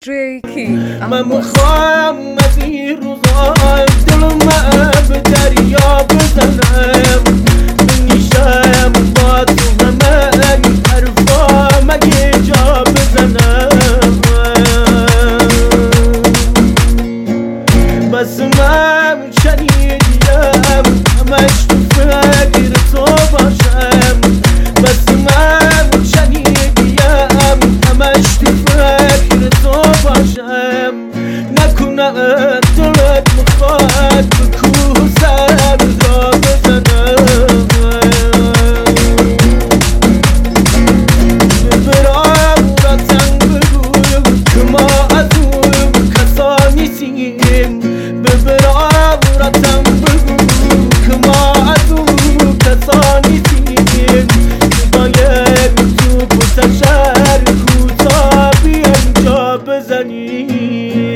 Drakey من میخوام از این روزا دلم به دریا بزنم بنیشم با تو همه این حرفا مگه جا بزنم بس من شنیدیم همش تو فکر تو باشم بس من شنیدیم همش تو فکر تو باشم نکنه دلت میخواد به کوه سر را بزنم ببرم را تنگ بگویم که ما از اون کسا نیستیم ببرم را تنگ بگویم که ما از اون کسا نیستیم باید تو پشت شهر کوتا بیان جا بزنیم